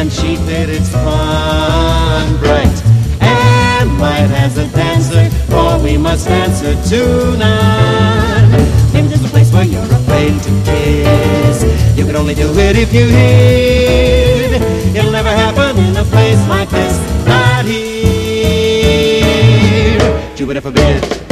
and she fitted fun bright and light as a dancer, for we must dance her tonight. Maybe there's a place where you're afraid to kiss. You can only do it if you hid. It'll never happen in a place like this, not here. Jupiter forbid.